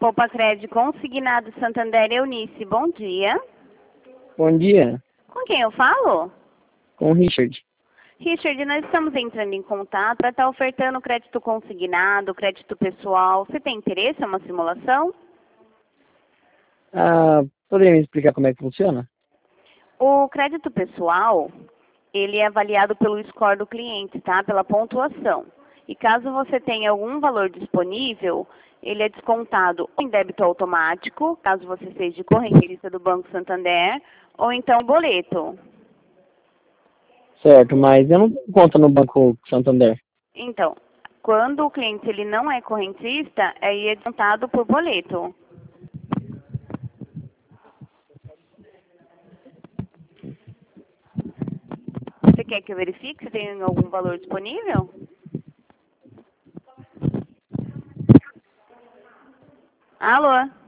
Poupa Crédito Consignado Santander Eunice, bom dia. Bom dia, Com quem eu falo? com o Richard. Richard, nós estamos entrando em contato para estar ofertando crédito consignado, crédito pessoal. Você tem interesse em uma simulação? Poderia me explicar como é que funciona? O crédito pessoal, ele é avaliado pelo score do cliente, tá? Pela pontuação. E caso você tenha algum valor disponível, ele é descontado em débito automático, caso você seja correnteirista do Banco Santander, ou então boleto. Certo, mas eu não tenho conta no Banco Santander. Então, quando o cliente ele não é correntista, aí é descontado por boleto. Você quer que eu verifique se tem algum valor disponível? Alô?